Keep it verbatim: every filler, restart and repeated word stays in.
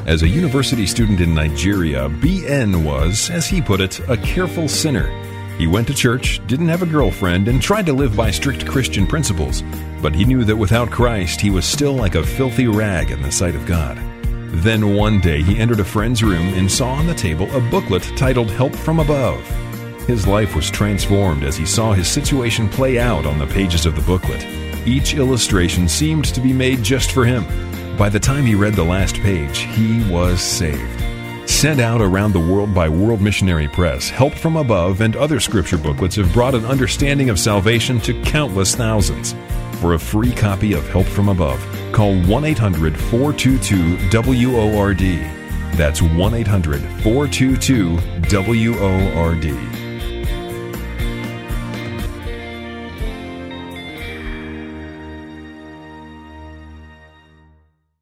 As a university student in Nigeria, B N was, as he put it, a careful sinner. He went to church, didn't have a girlfriend, and tried to live by strict Christian principles. But he knew that without Christ, he was still like a filthy rag in the sight of God. Then one day he entered a friend's room and saw on the table a booklet titled Help from Above. His life was transformed as he saw his situation play out on the pages of the booklet. Each illustration seemed to be made just for him. By the time he read the last page, he was saved. Sent out around the world by World Missionary Press, Help from Above and other scripture booklets have brought an understanding of salvation to countless thousands. For a free copy of Help from Above, call one eight hundred, four two two, W O R D. That's one eight hundred, four two two, W O R D.